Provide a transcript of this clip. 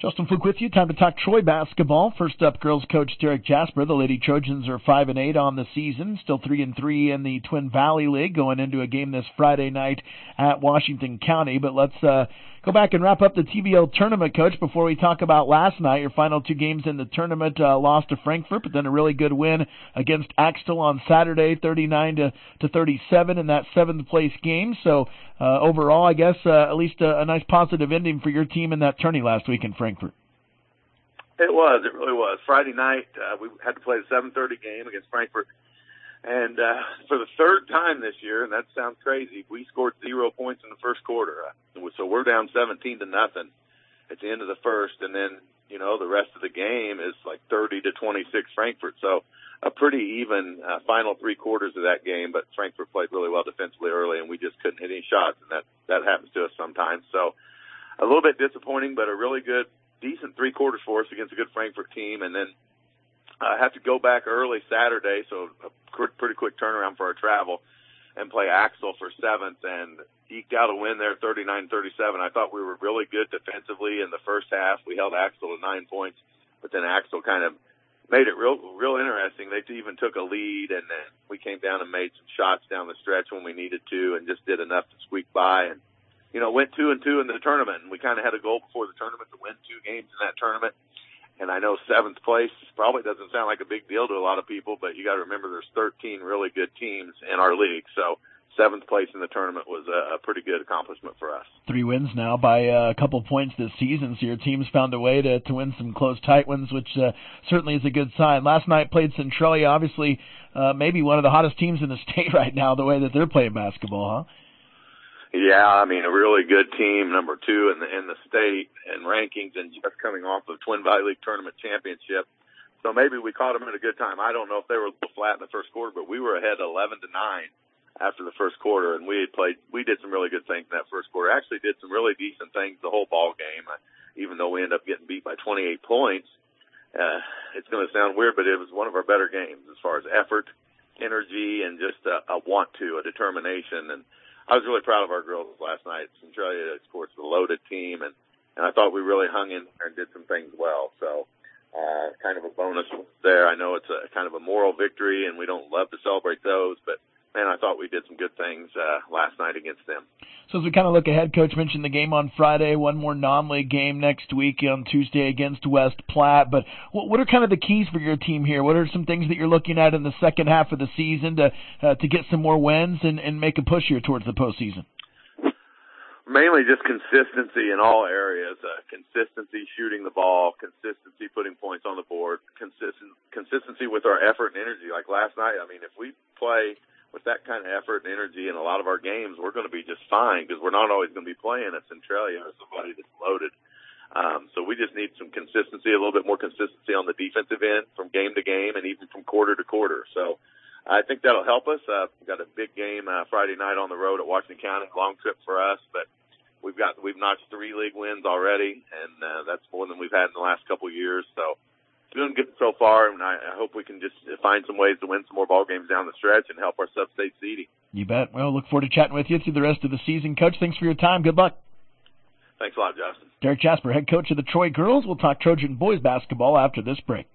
Justin Fluke with you. Time to talk Troy basketball. First up, girls coach Derek Jasper. The Lady Trojans are 5-8 on the season, still 3-3 in the Twin Valley League, going into a game this Friday night at Washington County. But let's go back and wrap up the TVL tournament, Coach, before we talk about last night. Your final two games in the tournament, lost to Frankfort, but then a really good win against Axtell on Saturday, 39-37 in that seventh place game. So overall, I guess at least a nice positive ending for your team in that tourney last week in Frankfort. It really was. Friday night, we had to play the 7:30 game against Frankfort. And for the third time this year, and that sounds crazy, we scored 0 points in the first quarter. So we're down 17-0 at the end of the first. And then, you know, the rest of the game is like 30-26 Frankfort. So a pretty even final three quarters of that game. But Frankfort played really well defensively early, and we just couldn't hit any shots. And that happens to us sometimes. So a little bit disappointing, but a really good, decent three quarters for us against a good Frankfort team. And then I have to go back early Saturday, so a pretty quick turnaround for our travel, and play Axtell for seventh, and eked out a win there, 39-37. I thought we were really good defensively in the first half. We held Axtell to 9 points, but then Axtell kind of made it real interesting. They even took a lead, and then we came down and made some shots down the stretch when we needed to, and just did enough to squeak by, and you know, went 2-2 in the tournament. And we kind of had a goal before the tournament to win 2 games in that tournament. And I know seventh place probably doesn't sound like a big deal to a lot of people, but you got to remember there's 13 really good teams in our league. So seventh place in the tournament was a pretty good accomplishment for us. 3 wins now by a couple points this season, so your team's found a way to win some close, tight ones, which certainly is a good sign. Last night played Centralia, obviously maybe one of the hottest teams in the state right now, the way that they're playing basketball, huh? Yeah, I mean, a really good team, number 2 in the state and rankings, and just coming off of Twin Valley League Tournament Championship. So maybe we caught them at a good time. I don't know if they were a little flat in the first quarter, but we were ahead 11-9 after the first quarter, and we did some really good things in that first quarter. Actually did some really decent things the whole ball game, even though we ended up getting beat by 28 points. It's going to sound weird, but it was one of our better games as far as effort, energy, and just a determination. And I was really proud of our girls last night. Centralia, of course, was a loaded team, and I thought we really hung in there and did some things well. So kind of a bonus there. I know it's a kind of a moral victory, and we don't love to celebrate those, but, man, I thought we did some good things last night against them. So as we kind of look ahead, Coach mentioned the game on Friday, one more non-league game next week on Tuesday against West Platte. But what are kind of the keys for your team here? What are some things that you're looking at in the second half of the season to get some more wins and make a push here towards the postseason? Mainly just consistency in all areas, consistency shooting the ball, consistency putting points on the board, consistency with our effort and energy. Like last night, I mean, if we play with that kind of effort and energy in a lot of our games, we're going to be just fine because we're not always going to be playing at Centralia or somebody that's loaded. So we just need some consistency, a little bit more consistency on the defensive end from game to game and even from quarter to quarter. So I think that'll help us. We've got a big game Friday night on the road at Washington County, long trip for us, but we've notched 3 league wins already, and that's more than we've had in the last couple of years. So doing good so far, and I hope we can just find some ways to win some more ball games down the stretch and help our sub-state seeding. You bet. Well, look forward to chatting with you through the rest of the season. Coach, thanks for your time. Good luck. Thanks a lot, Justin. Derek Jasper, head coach of the Troy girls. We'll talk Trojan boys basketball after this break.